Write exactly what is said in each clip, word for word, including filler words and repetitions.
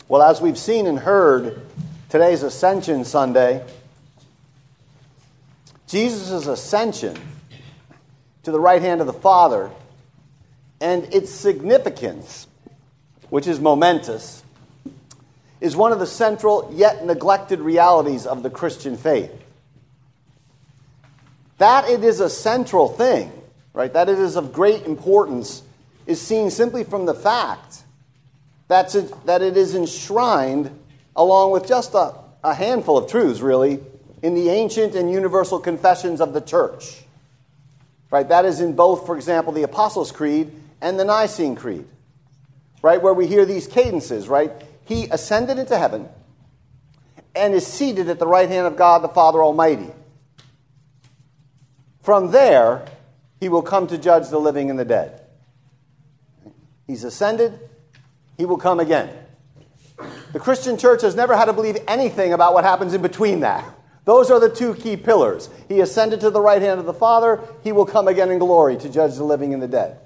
Well, as we've seen and heard, today's Ascension Sunday. Jesus' ascension to the right hand of the Father and its significance, which is momentous, is one of the central yet neglected realities of the Christian faith. That it is a central thing, right, that it is of great importance, is seen simply from the fact that it is enshrined along with just a, a handful of truths, really, in the ancient and universal confessions of the church. Right? That is in both, for example, the Apostles' Creed and the Nicene Creed. Right? Where we hear these cadences, right? He ascended into heaven and is seated at the right hand of God the Father Almighty. From there, he will come to judge the living and the dead. He's ascended, he will come again. The Christian church has never had to believe anything about what happens in between that. Those are the two key pillars. He ascended to the right hand of the Father. He will come again in glory to judge the living and the dead.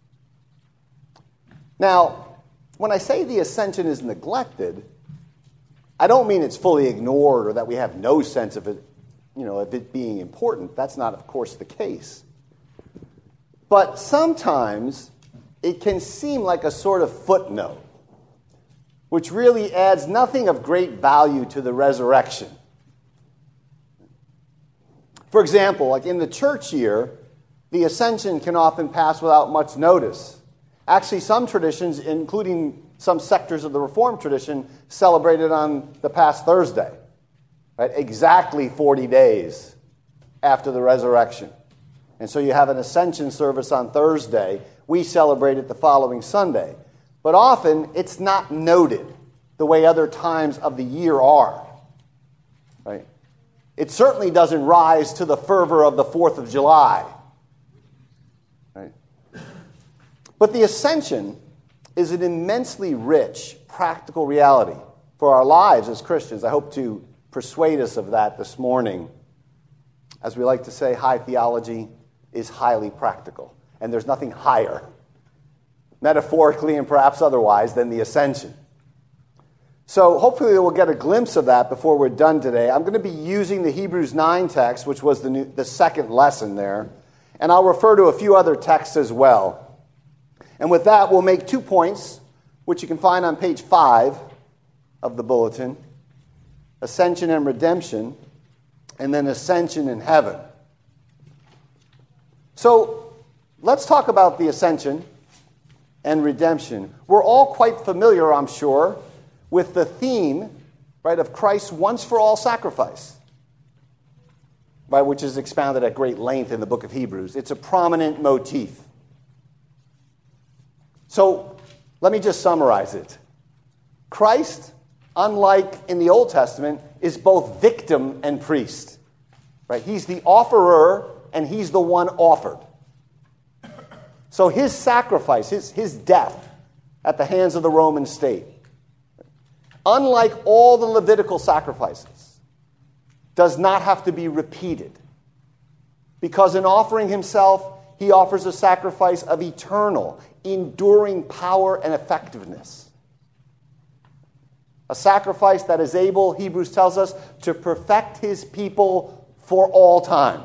Now, when I say the ascension is neglected, I don't mean it's fully ignored or that we have no sense of it, you know, of it being important. That's not, of course, the case. But sometimes it can seem like a sort of footnote, which really adds nothing of great value to the resurrection. For example, like in the church year, the ascension can often pass without much notice. Actually, some traditions, including some sectors of the Reformed tradition, celebrated on the past Thursday, right? Exactly forty days after the resurrection. And so you have an ascension service on Thursday. We celebrate it the following Sunday. But often, it's not noted the way other times of the year are. Right? It certainly doesn't rise to the fervor of the fourth of July. Right? But the ascension is an immensely rich, practical reality for our lives as Christians. I hope to persuade us of that this morning. As we like to say, high theology is highly practical. And there's nothing higher, metaphorically and perhaps otherwise, than the ascension. So hopefully we'll get a glimpse of that before we're done today. I'm going to be using the Hebrews nine text, which was the, new, the second lesson there. And I'll refer to a few other texts as well. And with that, we'll make two points, which you can find on page five of the bulletin. Ascension and redemption, and then ascension in heaven. So let's talk about the ascension and redemption. We're all quite familiar, I'm sure, with the theme, right, of Christ's once-for-all sacrifice, right, which is expounded at great length in the book of Hebrews. It's a prominent motif. So let me just summarize it. Christ, unlike in the Old Testament, is both victim and priest. Right? He's the offerer and he's the one offered. So his sacrifice, his, his death at the hands of the Roman state, unlike all the Levitical sacrifices, does not have to be repeated. Because in offering himself, he offers a sacrifice of eternal, enduring power and effectiveness. A sacrifice that is able, Hebrews tells us, to perfect his people for all time.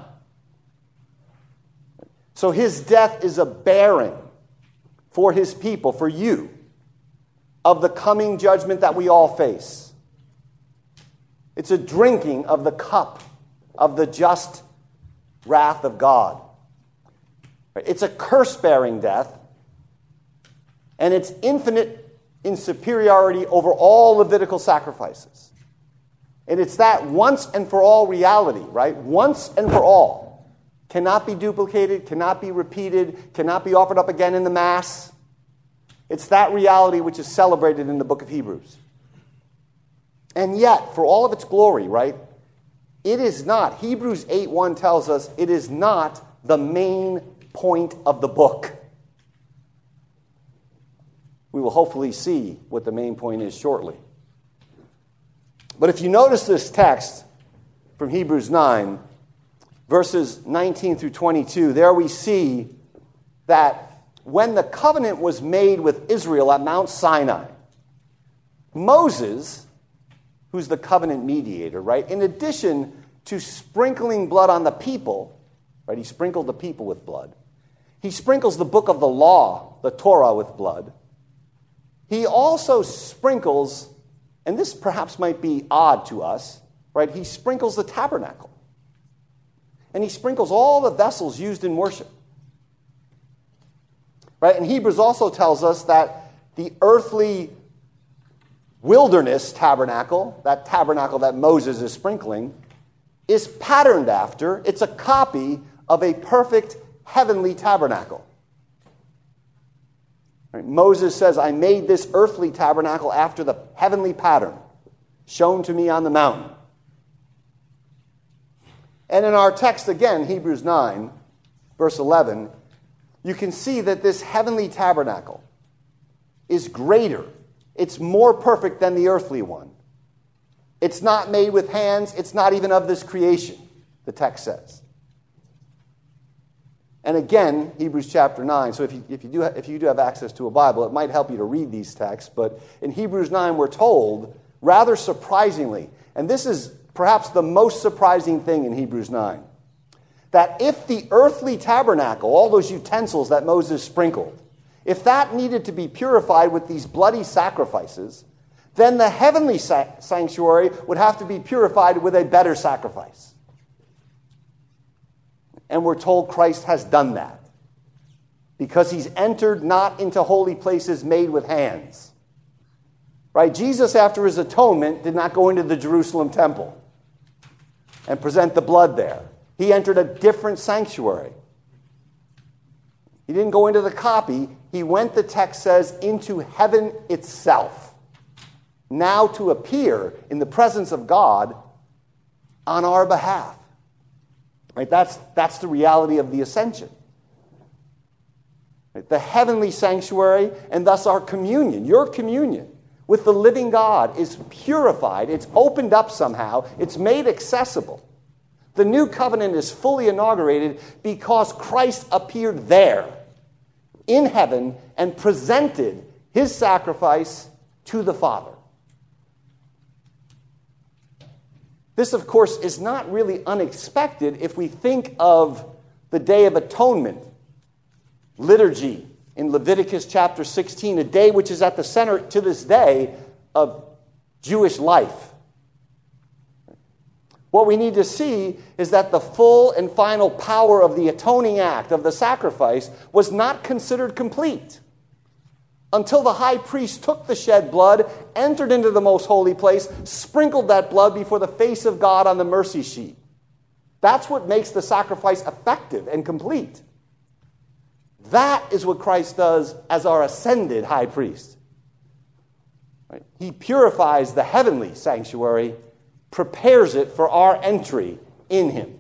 So his death is a bearing for his people, for you, of the coming judgment that we all face. It's a drinking of the cup of the just wrath of God. It's a curse-bearing death, and it's infinite in superiority over all Levitical sacrifices. And it's that once and for all reality, right? Once and for all. Cannot be duplicated, cannot be repeated, cannot be offered up again in the Mass. It's that reality which is celebrated in the book of Hebrews. And yet, for all of its glory, right, it is not, Hebrews eight one tells us, it is not the main point of the book. We will hopefully see what the main point is shortly. But if you notice this text from Hebrews nine, verses nineteen through twenty-two, there we see that when the covenant was made with Israel at Mount Sinai, Moses, who's the covenant mediator, right, in addition to sprinkling blood on the people, right, he sprinkled the people with blood. He sprinkles the book of the law, the Torah, with blood. He also sprinkles, and this perhaps might be odd to us, right, he sprinkles the tabernacle. And he sprinkles all the vessels used in worship. Right? And Hebrews also tells us that the earthly wilderness tabernacle, that tabernacle that Moses is sprinkling, is patterned after, it's a copy of a perfect heavenly tabernacle. Right? Moses says, I made this earthly tabernacle after the heavenly pattern shown to me on the mountain. And in our text again, Hebrews nine, verse eleven, you can see that this heavenly tabernacle is greater. It's more perfect than the earthly one. It's not made with hands. It's not even of this creation, the text says. And again, Hebrews chapter nine, so if you, if you, do, if you do have access to a Bible, it might help you to read these texts. But in Hebrews nine, we're told, rather surprisingly, and this is perhaps the most surprising thing in Hebrews nine, that if the earthly tabernacle, all those utensils that Moses sprinkled, if that needed to be purified with these bloody sacrifices, then the heavenly sa- sanctuary would have to be purified with a better sacrifice. And we're told Christ has done that because he's entered not into holy places made with hands. Right? Jesus, after his atonement, did not go into the Jerusalem temple and present the blood there. He entered a different sanctuary. He didn't go into the copy. He went, the text says, into heaven itself, now to appear in the presence of God on our behalf. Right? That's, that's the reality of the ascension. Right? The heavenly sanctuary, and thus our communion, your communion with the living God, is purified. It's opened up somehow. It's made accessible. The new covenant is fully inaugurated because Christ appeared there in heaven and presented his sacrifice to the Father. This, of course, is not really unexpected if we think of the Day of Atonement liturgy in Leviticus chapter sixteen, a day which is at the center to this day of Jewish life. What we need to see is that the full and final power of the atoning act, of the sacrifice, was not considered complete until the high priest took the shed blood, entered into the most holy place, sprinkled that blood before the face of God on the mercy seat. That's what makes the sacrifice effective and complete. That is what Christ does as our ascended high priest. Right? He purifies the heavenly sanctuary, prepares it for our entry in him.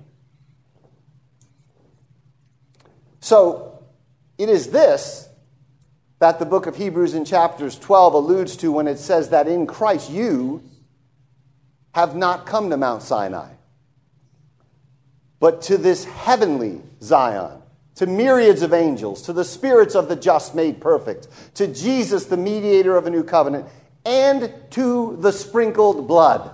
So, it is this that the book of Hebrews in chapters twelve alludes to when it says that in Christ you have not come to Mount Sinai, but to this heavenly Zion, to myriads of angels, to the spirits of the just made perfect, to Jesus, the mediator of a new covenant, and to the sprinkled blood.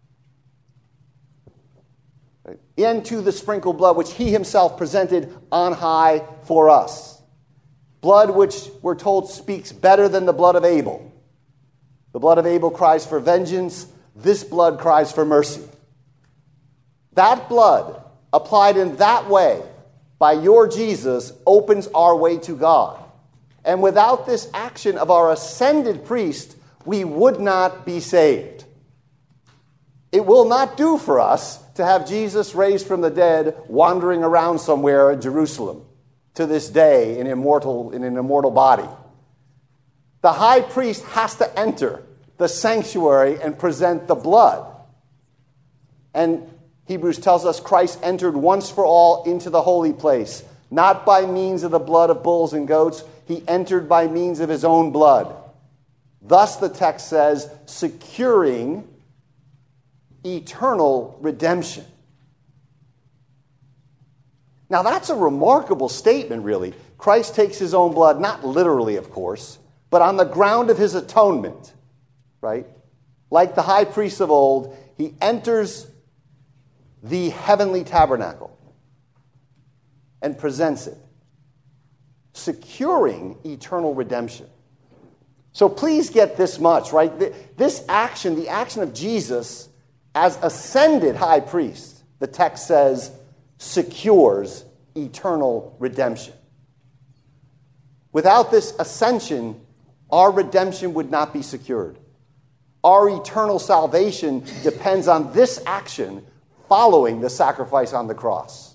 Into the sprinkled blood which he himself presented on high for us. Blood which, we're told, speaks better than the blood of Abel. The blood of Abel cries for vengeance. This blood cries for mercy. That blood, applied in that way by your Jesus, opens our way to God. And without this action of our ascended priest, we would not be saved. It will not do for us to have Jesus raised from the dead wandering around somewhere in Jerusalem to this day in, immortal, in an immortal body. The high priest has to enter the sanctuary and present the blood. And Hebrews tells us Christ entered once for all into the holy place, not by means of the blood of bulls and goats. He entered by means of his own blood. Thus, the text says, securing eternal redemption. Now, that's a remarkable statement, really. Christ takes his own blood, not literally, of course, but on the ground of his atonement, right? Like the high priest of old, he enters the heavenly tabernacle and presents it, securing eternal redemption. So please get this much, right? This action, the action of Jesus as ascended high priest, the text says, secures eternal redemption. Without this ascension, our redemption would not be secured. Our eternal salvation depends on this action following the sacrifice on the cross.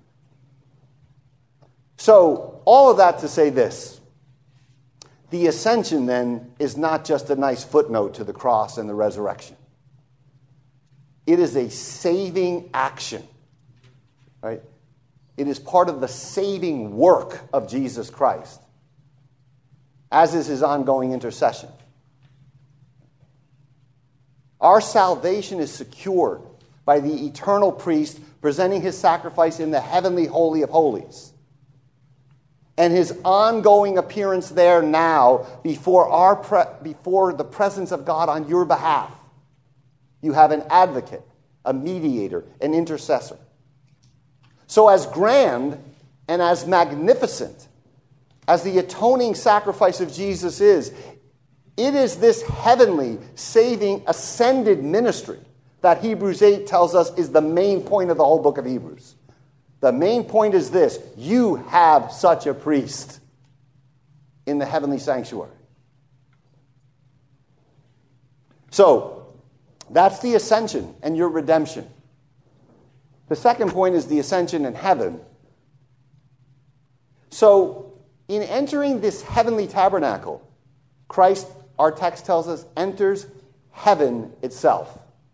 So, all of that to say this. The ascension, then, is not just a nice footnote to the cross and the resurrection. It is a saving action, right? It is part of the saving work of Jesus Christ, as is his ongoing intercession. Our salvation is secured by the eternal priest presenting his sacrifice in the heavenly holy of holies, and his ongoing appearance there now before our pre- before the presence of God on your behalf. You have an advocate, a mediator, an intercessor. So as grand and as magnificent as the atoning sacrifice of Jesus is, it is this heavenly, saving, ascended ministry that Hebrews eight tells us is the main point of the whole book of Hebrews. The main point is this: you have such a priest in the heavenly sanctuary. So, that's the ascension and your redemption. The second point is the ascension in heaven. So, in entering this heavenly tabernacle, Christ, our text tells us, enters heaven itself.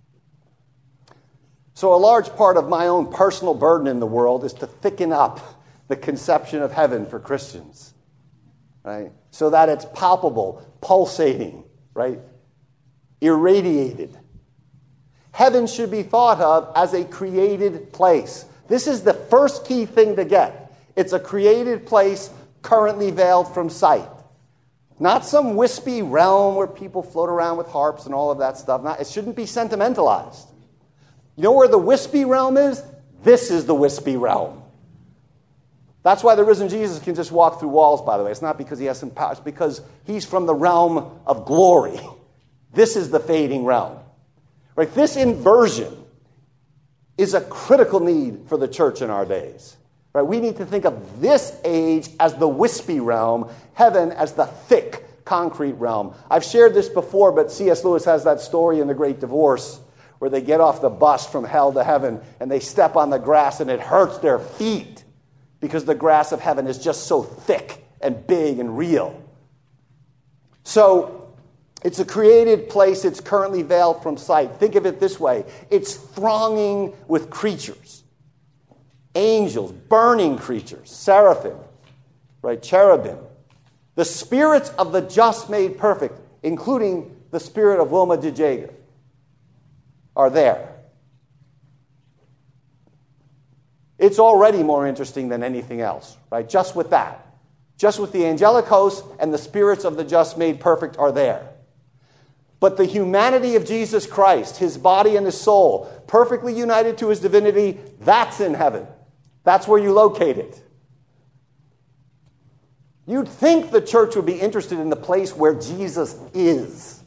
So a large part of my own personal burden in the world is to thicken up the conception of heaven for Christians, right? So that it's palpable, pulsating, right? Irradiated. Heaven should be thought of as a created place. This is the first key thing to get. It's a created place currently veiled from sight. Not some wispy realm where people float around with harps and all of that stuff. Not, it shouldn't be sentimentalized. You know where the wispy realm is? This is the wispy realm. That's why the risen Jesus can just walk through walls, by the way. It's not because he has some power. It's because he's from the realm of glory. This is the fading realm. Right? This inversion is a critical need for the church in our days. Right? We need to think of this age as the wispy realm, heaven as the thick, concrete realm. I've shared this before, but C S Lewis has that story in The Great Divorce where they get off the bus from hell to heaven and they step on the grass and it hurts their feet because the grass of heaven is just so thick and big and real. So it's a created place. It's currently veiled from sight. Think of it this way. It's thronging with creatures. Angels, burning creatures, seraphim, right, cherubim. The spirits of the just made perfect, including the spirit of Wilma de Jager, are there. It's already more interesting than anything else, right? Just with that. Just with the angelic host and the spirits of the just made perfect are there. But the humanity of Jesus Christ, his body and his soul, perfectly united to his divinity, that's in heaven. That's where you locate it. You'd think the church would be interested in the place where Jesus is.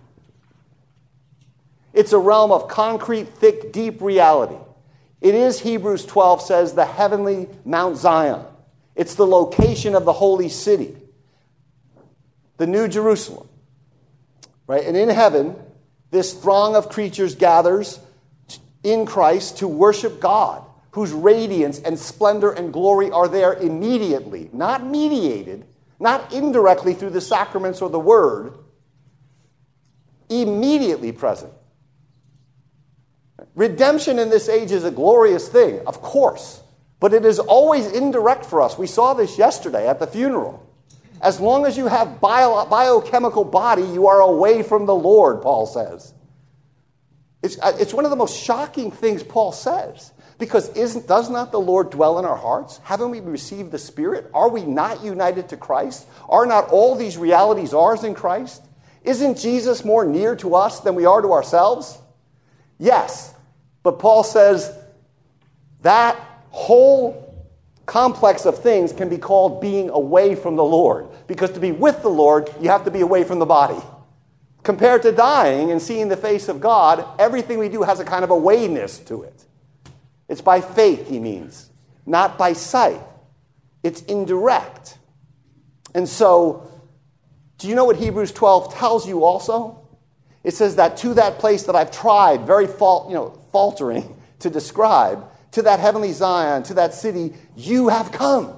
It's a realm of concrete, thick, deep reality. It is, Hebrews twelve says, the heavenly Mount Zion. It's the location of the holy city, the New Jerusalem. Right? And in heaven, this throng of creatures gathers in Christ to worship God, whose radiance and splendor and glory are there immediately, not mediated, not indirectly through the sacraments or the word, immediately present. Redemption in this age is a glorious thing, of course, but it is always indirect for us. We saw this yesterday at the funeral. As long as you have bio, biochemical body, you are away from the Lord, Paul says. It's, it's one of the most shocking things Paul says. Because isn't, does not the Lord dwell in our hearts? Haven't we received the Spirit? Are we not united to Christ? Are not all these realities ours in Christ? Isn't Jesus more near to us than we are to ourselves? Yes, but Paul says that whole complex of things can be called being away from the Lord, because to be with the Lord, you have to be away from the body. Compared to dying and seeing the face of God, everything we do has a kind of awayness to it. It's by faith, he means, not by sight. It's indirect. And so, do you know what Hebrews twelve tells you also? It says that to that place that I've tried, very fault, you know, faltering to describe, to that heavenly Zion, to that city, you have come.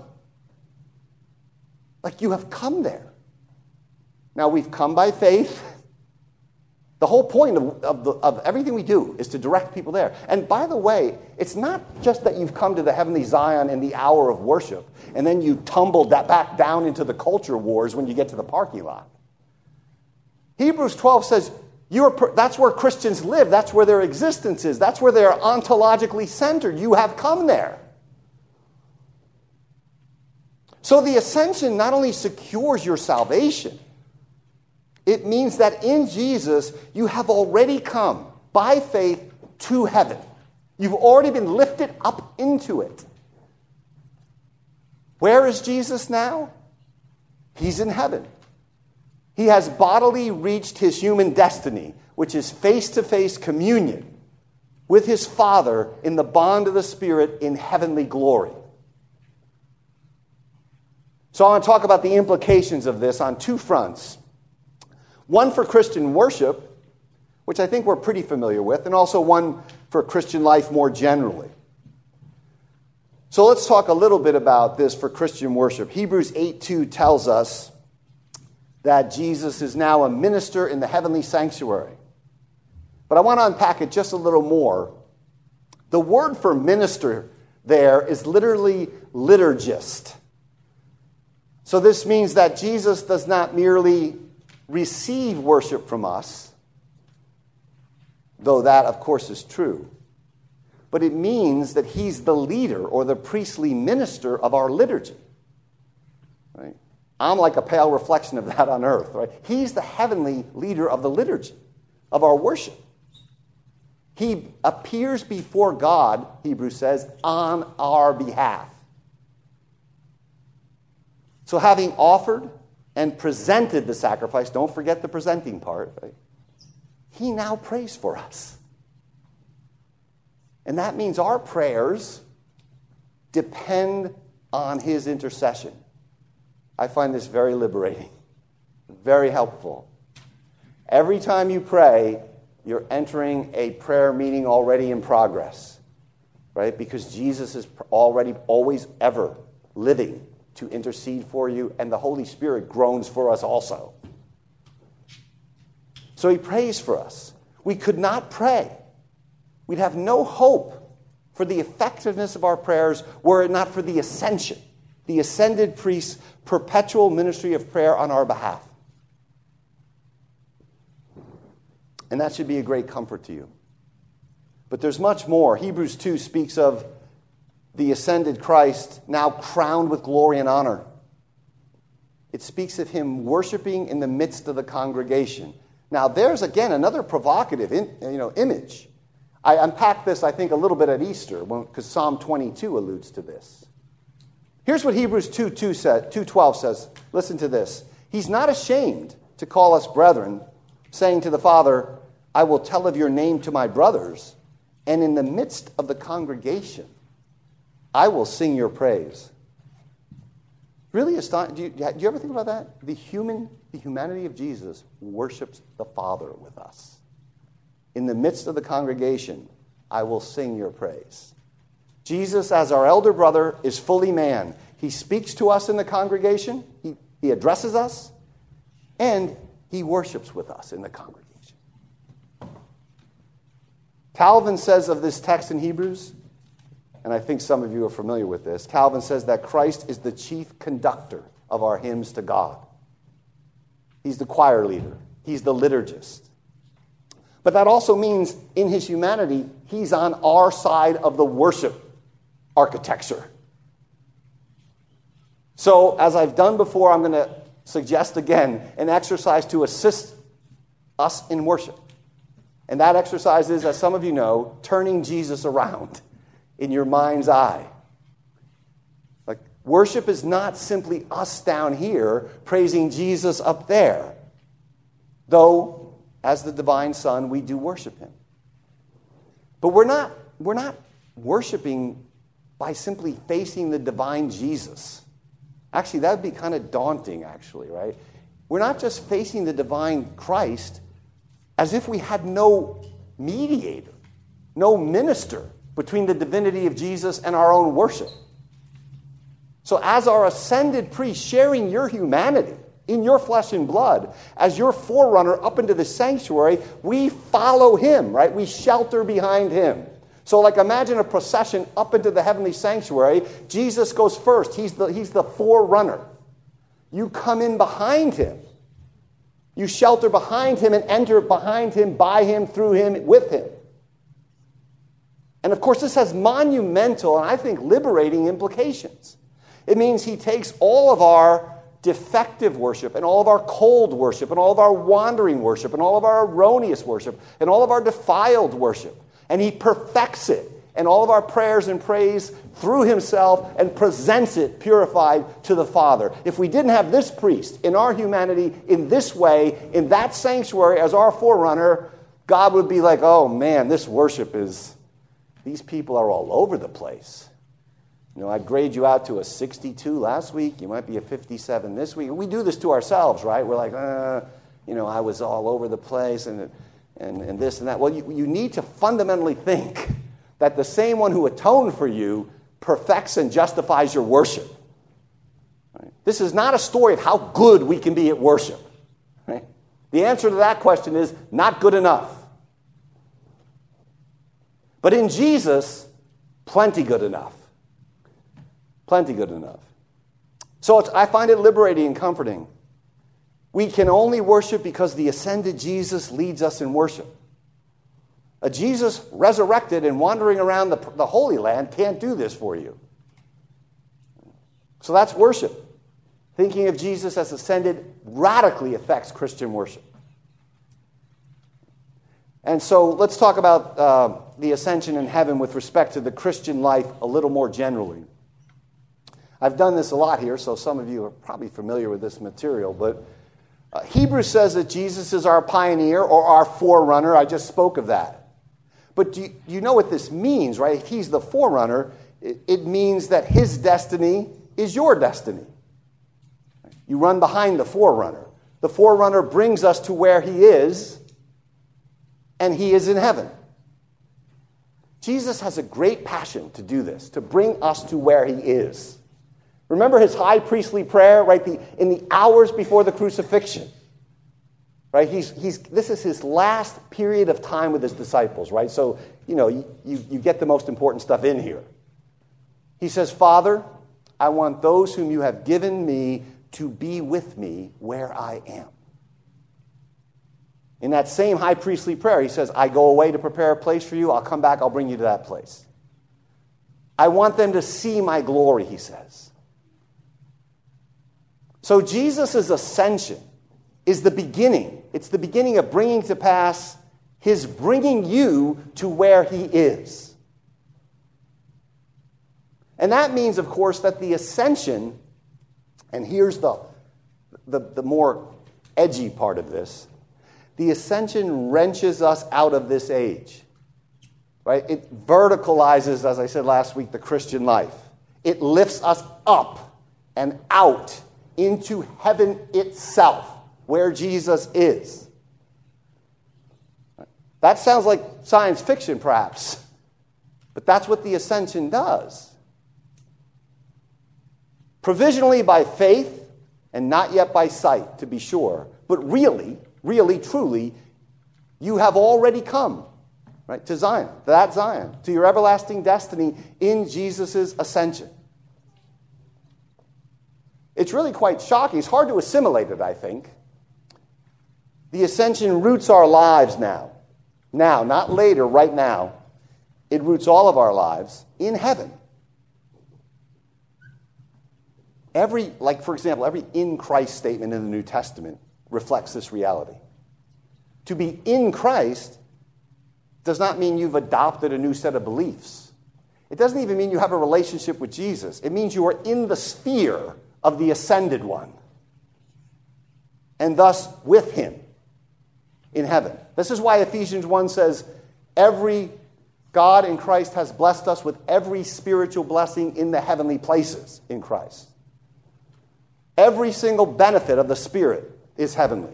Like you have come there. Now we've come by faith. The whole point of, of, the, of everything we do is to direct people there. And by the way, it's not just that you've come to the heavenly Zion in the hour of worship, and then you tumbled that back down into the culture wars when you get to the parking lot. Hebrews twelve says, you are, that's where Christians live. That's where their existence is. That's where they are ontologically centered. You have come there. So the ascension not only secures your salvation, it means that in Jesus, you have already come by faith to heaven. You've already been lifted up into it. Where is Jesus now? He's in heaven. He has bodily reached his human destiny, which is face-to-face communion with his Father in the bond of the Spirit in heavenly glory. So I want to talk about the implications of this on two fronts. One for Christian worship, which I think we're pretty familiar with, and also one for Christian life more generally. So let's talk a little bit about this for Christian worship. Hebrews eight two tells us that Jesus is now a minister in the heavenly sanctuary. But I want to unpack it just a little more. The word for minister there is literally liturgist. So this means that Jesus does not merely receive worship from us, though that, of course, is true. But it means that he's the leader or the priestly minister of our liturgy. Right? I'm like a pale reflection of that on earth. Right? He's the heavenly leader of the liturgy, of our worship. He appears before God, Hebrews says, on our behalf. So having offered and presented the sacrifice, don't forget the presenting part, right? He now prays for us. And that means our prayers depend on his intercession. I find this very liberating, very helpful. Every time you pray, you're entering a prayer meeting already in progress, right? Because Jesus is already, always, ever living to intercede for you, and the Holy Spirit groans for us also. So he prays for us. We could not pray. We'd have no hope for the effectiveness of our prayers were it not for the ascension, the ascended priest's perpetual ministry of prayer on our behalf. And that should be a great comfort to you. But there's much more. Hebrews two speaks of the ascended Christ now crowned with glory and honor. It speaks of him worshiping in the midst of the congregation. Now, there's, again, another provocative in, you know, image. I unpacked this, I think, a little bit at Easter, because Psalm twenty-two alludes to this. Here's what Hebrews two twelve says. Listen to this. He's not ashamed to call us brethren, saying to the Father, I will tell of your name to my brothers, and in the midst of the congregation, I will sing your praise. Really astonishing. Do you, do you ever think about that? The human, the humanity of Jesus worships the Father with us. In the midst of the congregation, I will sing your praise. Jesus, as our elder brother, is fully man. He speaks to us in the congregation. He, he addresses us. And he worships with us in the congregation. Calvin says of this text in Hebrews, and I think some of you are familiar with this, Calvin says that Christ is the chief conductor of our hymns to God. He's the choir leader. He's the liturgist. But that also means in his humanity, he's on our side of the worship architecture. So, as I've done before, I'm going to suggest again an exercise to assist us in worship. And that exercise is, as some of you know, turning Jesus around in your mind's eye. Like, worship is not simply us down here praising Jesus up there. Though, as the divine Son, we do worship him. But we're not, we're not worshiping by simply facing the divine Jesus. Actually, that would be kind of daunting, actually, right? We're not just facing the divine Christ as if we had no mediator, no minister between the divinity of Jesus and our own worship. So as our ascended priest sharing your humanity in your flesh and blood, as your forerunner up into the sanctuary, we follow him, right? We shelter behind him. So like imagine a procession up into the heavenly sanctuary. Jesus goes first. He's the, he's the forerunner. You come in behind him. You shelter behind him and enter behind him, by him, through him, with him. And of course, this has monumental and I think liberating implications. It means he takes all of our defective worship and all of our cold worship and all of our wandering worship and all of our erroneous worship and all of our defiled worship, and he perfects it and all of our prayers and praise through himself and presents it purified to the Father. If we didn't have this priest in our humanity in this way, in that sanctuary as our forerunner, God would be like, oh man, this worship is, these people are all over the place. You know, I grade you out to a sixty-two last week. You might be a fifty-seven this week. We do this to ourselves, right? We're like, uh, you know, I was all over the place and, and, and this and that. Well, you, you need to fundamentally think that the same one who atoned for you perfects and justifies your worship. Right? This is not a story of how good we can be at worship. Right? The answer to that question is not good enough. But in Jesus, plenty good enough. Plenty good enough. So it's, I find it liberating and comforting. We can only worship because the ascended Jesus leads us in worship. A Jesus resurrected and wandering around the, the Holy Land can't do this for you. So that's worship. Thinking of Jesus as ascended radically affects Christian worship. And so let's talk about uh, the ascension in heaven with respect to the Christian life a little more generally. I've done this a lot here, so some of you are probably familiar with this material, but uh, Hebrews says that Jesus is our pioneer or our forerunner. I just spoke of that. But do you, you know what this means, right? If he's the forerunner, it, it means that his destiny is your destiny. You run behind the forerunner. The forerunner brings us to where he is, and he is in heaven. Jesus has a great passion to do this, to bring us to where he is. Remember his high priestly prayer, right? The, in the hours before the crucifixion, right? He's, he's, this is his last period of time with his disciples, right? So, you know, you, you, you get the most important stuff in here. He says, Father, I want those whom you have given me to be with me where I am. In that same high priestly prayer, he says, I go away to prepare a place for you. I'll come back. I'll bring you to that place. I want them to see my glory, he says. So Jesus' ascension is the beginning. It's the beginning of bringing to pass his bringing you to where he is. And that means, of course, that the ascension, and here's the, the, the more edgy part of this, the ascension wrenches us out of this age. Right? It verticalizes, as I said last week, the Christian life. It lifts us up and out into heaven itself, where Jesus is. That sounds like science fiction, perhaps, but that's what the ascension does. Provisionally by faith, and not yet by sight, to be sure, but really, really, truly, you have already come, right, to Zion, to that Zion, to your everlasting destiny in Jesus' ascension. It's really quite shocking. It's hard to assimilate it, I think. The ascension roots our lives now. Now, not later, right now. It roots all of our lives in heaven. Every, like for example, every in Christ statement in the New Testament reflects this reality. To be in Christ does not mean you've adopted a new set of beliefs. It doesn't even mean you have a relationship with Jesus. It means you are in the sphere of the ascended one, and thus with him in heaven. This is why Ephesians one says, every God in Christ has blessed us with every spiritual blessing in the heavenly places in Christ. Every single benefit of the Spirit is heavenly.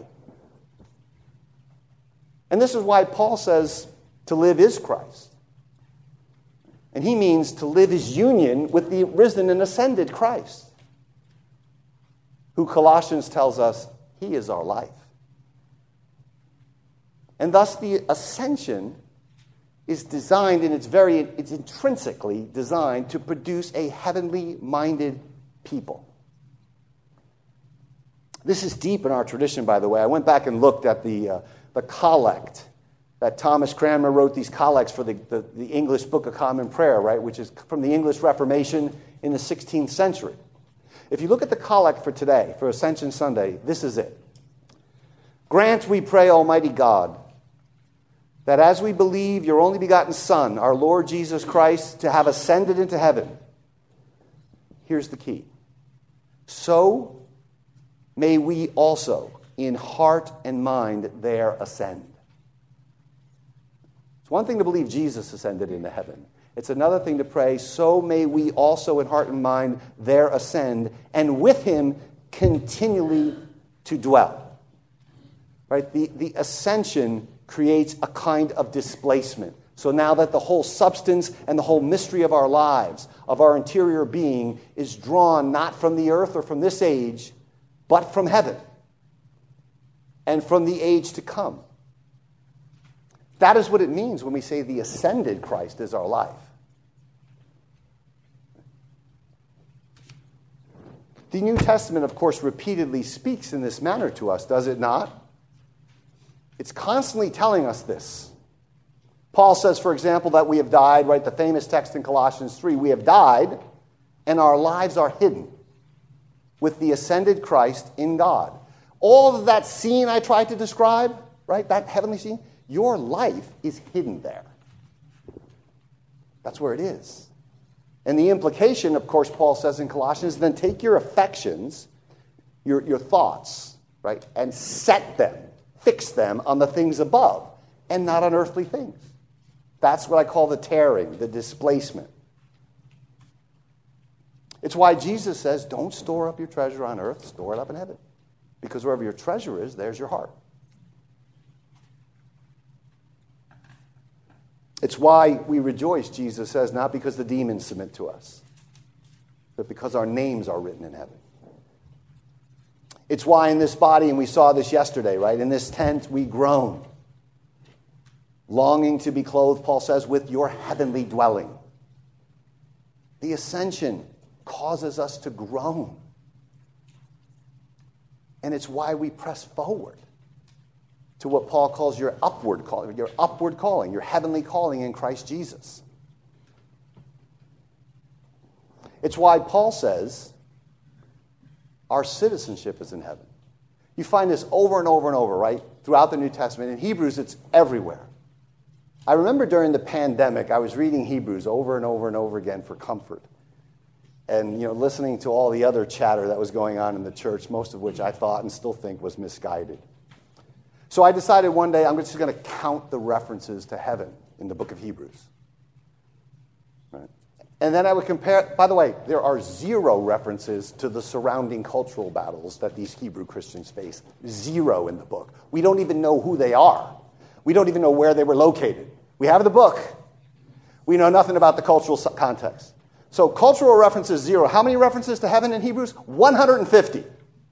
And this is why Paul says to live is Christ. And he means to live is union with the risen and ascended Christ, who Colossians tells us he is our life. And thus the ascension is designed, and it's very, it's intrinsically designed to produce a heavenly minded people. This is deep in our tradition, by the way. I went back and looked at the, uh, the collect that Thomas Cranmer wrote, these collects for the, the, the English Book of Common Prayer, right, which is from the English Reformation in the sixteenth century. If you look at the collect for today, for Ascension Sunday, this is it. Grant, we pray, Almighty God, that as we believe your only begotten Son, our Lord Jesus Christ, to have ascended into heaven, here's the key. So may we also, in heart and mind, there ascend. It's one thing to believe Jesus ascended into heaven. It's another thing to pray, so may we also in heart and mind there ascend, and with him continually to dwell. Right? The, the ascension creates a kind of displacement. So now that the whole substance and the whole mystery of our lives, of our interior being, is drawn not from the earth or from this age, but from heaven and from the age to come. That is what it means when we say the ascended Christ is our life. The New Testament, of course, repeatedly speaks in this manner to us, does it not? It's constantly telling us this. Paul says, for example, that we have died, right? The famous text in Colossians three, we have died and our lives are hidden with the ascended Christ in God. All of that scene I tried to describe, right? That heavenly scene, your life is hidden there. That's where it is. And the implication, of course, Paul says in Colossians, then take your affections, your, your thoughts, right, and set them, fix them on the things above and not on earthly things. That's what I call the tearing, the displacement. It's why Jesus says, don't store up your treasure on earth, store it up in heaven. Because wherever your treasure is, there's your heart. It's why we rejoice, Jesus says, not because the demons submit to us, but because our names are written in heaven. It's why in this body, and we saw this yesterday, right? In this tent we groan, longing to be clothed, Paul says, with your heavenly dwelling. The ascension causes us to groan. And it's why we press forward to what Paul calls your upward calling, your upward calling, your heavenly calling in Christ Jesus. It's why Paul says our citizenship is in heaven. You find this over and over and over, right? Throughout the New Testament. In Hebrews, it's everywhere. I remember during the pandemic, I was reading Hebrews over and over and over again for comfort. And, you know, listening to all the other chatter that was going on in the church, most of which I thought and still think was misguided. So I decided one day I'm just going to count the references to heaven in the book of Hebrews. Right? And then I would compare, by the way, there are zero references to the surrounding cultural battles that these Hebrew Christians face. Zero in the book. We don't even know who they are. We don't even know where they were located. We have the book. We know nothing about the cultural context. So cultural references, zero. How many references to heaven in Hebrews? one hundred fifty.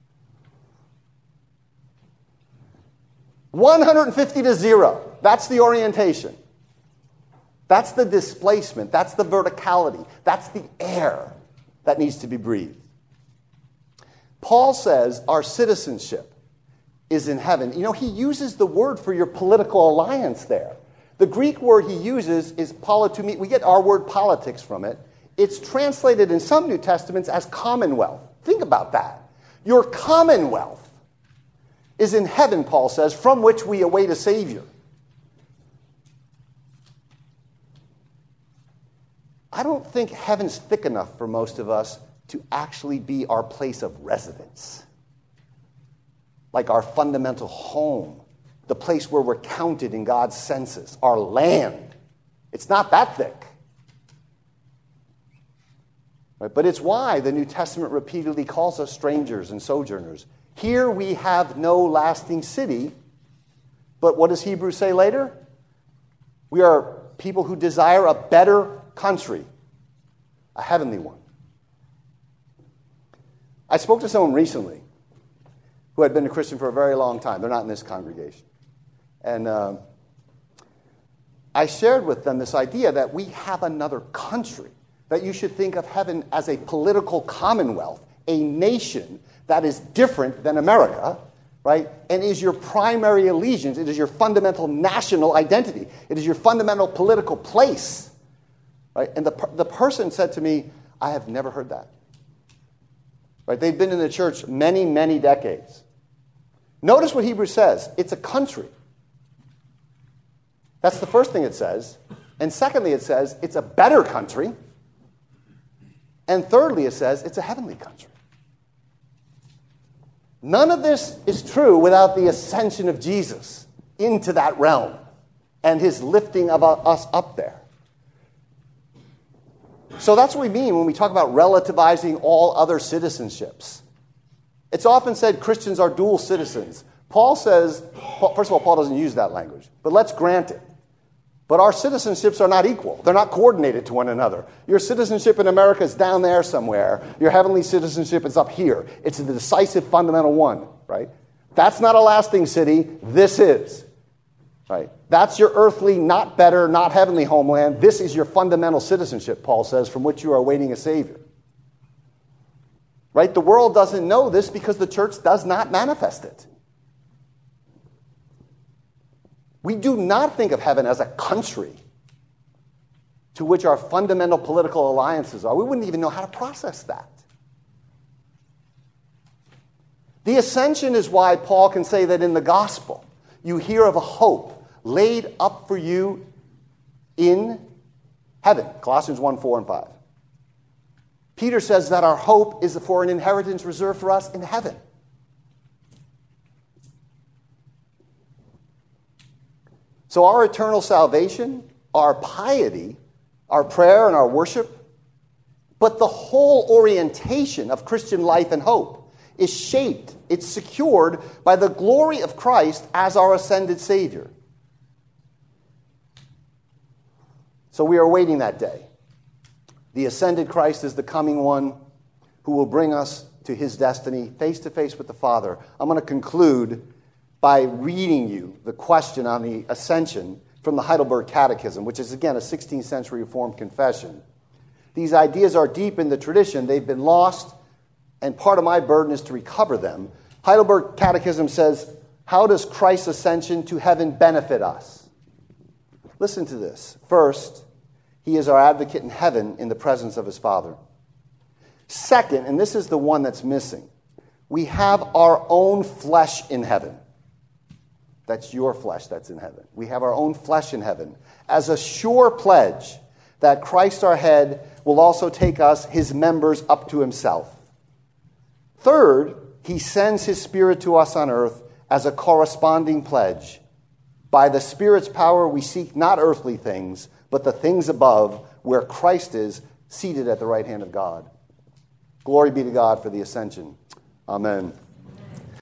one hundred fifty to zero. That's the orientation. That's the displacement. That's the verticality. That's the air that needs to be breathed. Paul says our citizenship is in heaven. You know, he uses the word for your political alliance there. The Greek word he uses is politumi. We get our word politics from it. It's translated in some New Testaments as commonwealth. Think about that. Your commonwealth is in heaven, Paul says, from which we await a Savior. I don't think heaven's thick enough for most of us to actually be our place of residence, like our fundamental home, the place where we're counted in God's census, our land. It's not that thick. Right? But it's why the New Testament repeatedly calls us strangers and sojourners. Here we have no lasting city, but what does Hebrews say later? We are people who desire a better country, a heavenly one. I spoke to someone recently who had been a Christian for a very long time. They're not in this congregation. And uh, I shared with them this idea that we have another country, that you should think of heaven as a political commonwealth, a nation that is different than America, right? And is your primary allegiance. It is your fundamental national identity. It is your fundamental political place, right? And the, the person said to me, I have never heard that. Right? They've been in the church many, many decades. Notice what Hebrews says. It's a country. That's the first thing it says. And secondly, it says it's a better country. And thirdly, it says it's a heavenly country. None of this is true without the ascension of Jesus into that realm and his lifting of us up there. So that's what we mean when we talk about relativizing all other citizenships. It's often said Christians are dual citizens. Paul says, first of all, Paul doesn't use that language, but let's grant it. But our citizenships are not equal. They're not coordinated to one another. Your citizenship in America is down there somewhere. Your heavenly citizenship is up here. It's the decisive fundamental one, right? That's not a lasting city. This is, right? That's your earthly, not better, not heavenly homeland. This is your fundamental citizenship, Paul says, from which you are awaiting a Savior. Right? The world doesn't know this because the church does not manifest it. We do not think of heaven as a country to which our fundamental political alliances are. We wouldn't even know how to process that. The ascension is why Paul can say that in the gospel, you hear of a hope laid up for you in heaven. Colossians one, four, and five. Peter says that our hope is for an inheritance reserved for us in heaven. So our eternal salvation, our piety, our prayer and our worship, but the whole orientation of Christian life and hope is shaped, it's secured by the glory of Christ as our ascended Savior. So we are awaiting that day. The ascended Christ is the coming one who will bring us to his destiny, face to face with the Father. I'm going to conclude by reading you the question on the ascension from the Heidelberg Catechism, which is, again, a sixteenth century Reformed confession. These ideas are deep in the tradition. They've been lost, and part of my burden is to recover them. Heidelberg Catechism says, how does Christ's ascension to heaven benefit us? Listen to this. First, he is our advocate in heaven in the presence of his Father. Second, and this is the one that's missing, we have our own flesh in heaven. That's your flesh that's in heaven. We have our own flesh in heaven as a sure pledge that Christ our head will also take us, his members, up to himself. Third, he sends his Spirit to us on earth as a corresponding pledge. By the Spirit's power, we seek not earthly things, but the things above, where Christ is seated at the right hand of God. Glory be to God for the ascension. Amen.